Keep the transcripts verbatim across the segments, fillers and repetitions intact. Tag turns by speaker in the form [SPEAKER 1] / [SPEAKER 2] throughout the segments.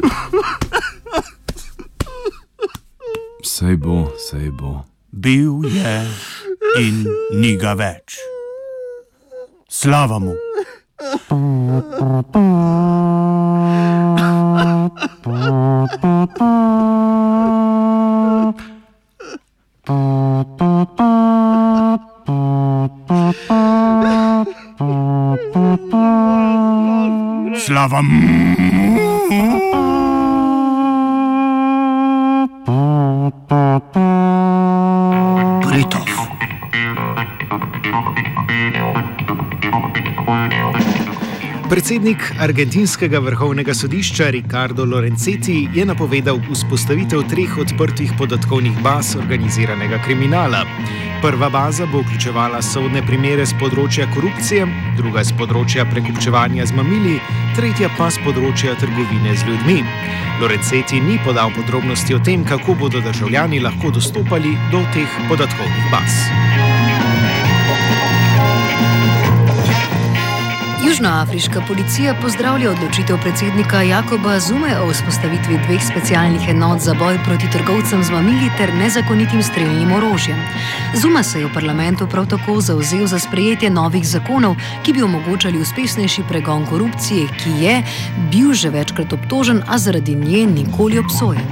[SPEAKER 1] Sej bo, sej bo.
[SPEAKER 2] Bil je in ni ga več. Slava mu. Slava mu. Britov.
[SPEAKER 3] Predsednik argentinskega vrhovnega sodišča Ricardo Lorenzetti je napovedal vzpostavitev treh odprtih podatkovnih baz organiziranega kriminala. Prva baza bo vključevala sodne primere z področja korupcije, druga z področja prekupčevanja z mamili, tretja pa z področja trgovine z ljudmi. Lorenzetti ni podal podrobnosti o tem, kako bodo državljani lahko dostopali do teh podatkovnih baz.
[SPEAKER 4] Južnoafriška policija pozdravlja odločitev predsednika Jacoba Zume o vzpostavitvi dveh specialnih enot za boj proti trgovcem z mamili ter nezakonitim strelnim orožjem. Zuma se je v parlamentu prav tako zavzel za sprejetje novih zakonov, ki bi omogočali uspešnejši pregon korupcije, ki je bil že večkrat obtožen, a zaradi nje nikoli obsojen.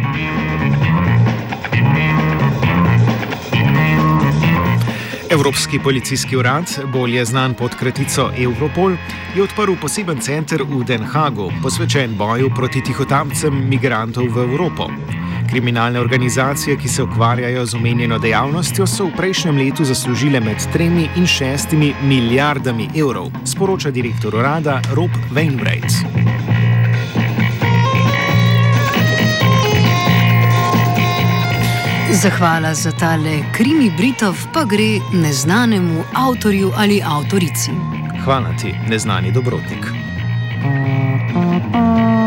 [SPEAKER 3] Evropski policijski urad, bolje znan pod kratico Europol, je odprl poseben center v Den Haagu, posvečen boju proti tihotapcem migrantov v Evropo. Kriminalne organizacije, ki se ukvarjajo z omenjeno dejavnostjo, so v prejšnjem letu zaslužile med tremi in šestimi milijardami evrov, sporoča direktor urada Rob Wainwright.
[SPEAKER 4] Zahvala za tale krimi Britov pa gre neznanemu avtorju ali avtorici.
[SPEAKER 3] Hvala ti, neznani dobrotnik.